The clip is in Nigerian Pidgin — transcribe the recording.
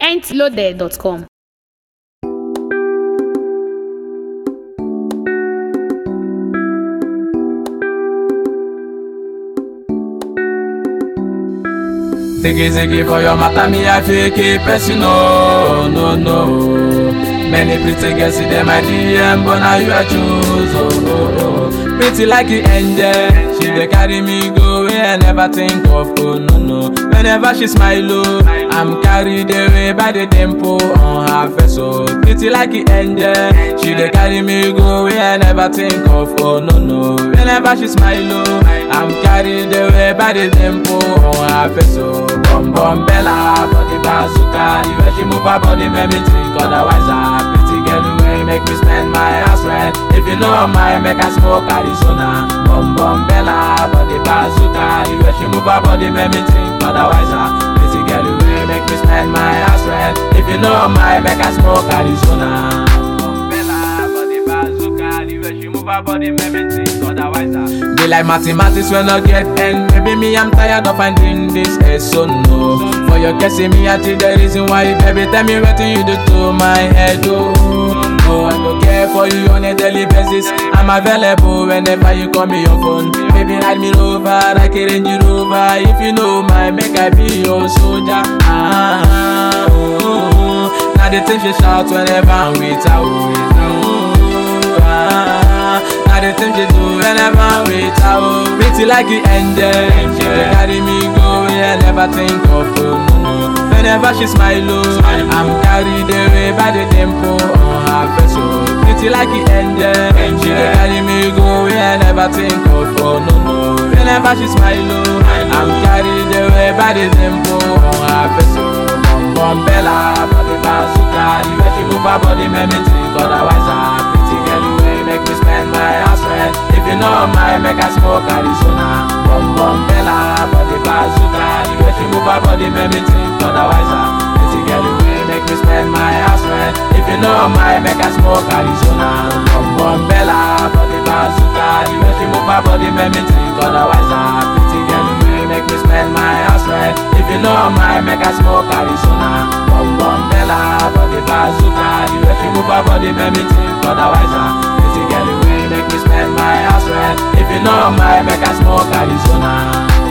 mintloaded.com. Ziggy for your matter, me I fake it, person no. Many pretty girls see them my DM, but now you I choose. Oh. Pretty like an angel, she dey carry me go where I never think of. Oh no. Whenever she smile, oh, I'm carried away by the tempo on her face. Oh, pretty like an angel, she dey carry me go where I never think of. Oh no. Whenever she smile, oh, I'm carried away by the tempo on her face. Oh, bum bella, body bazooka, the way she move her body make me think otherwise. Pretty girl, the way make me spend my house rent. If you know my make I smoke Arizona. Bum bella, body bazooka, the way she move her body make me think otherwise. Pretty girl, the way make me spend my house rent. If you know my make I smoke Arizona. Bum bella, body bazooka, the way she move her body make me think otherwise. Be like mathematics when I get end. Maybe me I'm tired of finding this so no. For your guessing me I think the reason why. Baby tell me what you do to my head. Oh, I go care for you on a daily basis. I'm available whenever you call me your phone. Baby ride me over like a Range Rover. If you know my make I be your soldier. Now the things she shout whenever I'm with her. Now the things she do whenever I'm with her. Pretty like an angel, she dey carry me go where I never think of. No. Whenever she smile, oh, I'm carried away by the tempo on her face. Oh, pretty like an angel, she dey carry me go where I never think of. Oh no. Whenever she smile, oh, I'm carried away by the tempo on her face. Oh, bum bella, body bazooka, the way she move her body make me think otherwise. Pretty girl, the way make me spend my house rent. If you know my make I smoke Arizona. Bum bella, body bazooka, the way she move her body make me think otherwise. Pretty girl, the way make me spend my house rent. If you know my make I smoke Arizona. Bum bella, body bazooka, the way she move her body make me think otherwise. Pretty girl, the way make me spend my house rent. If you know my make I smoke Arizona. Bum bella, body bazooka, the way she move her body make me think otherwise. Pretty girl, the way make me spend my house rent. If you know my make I smoke Arizona.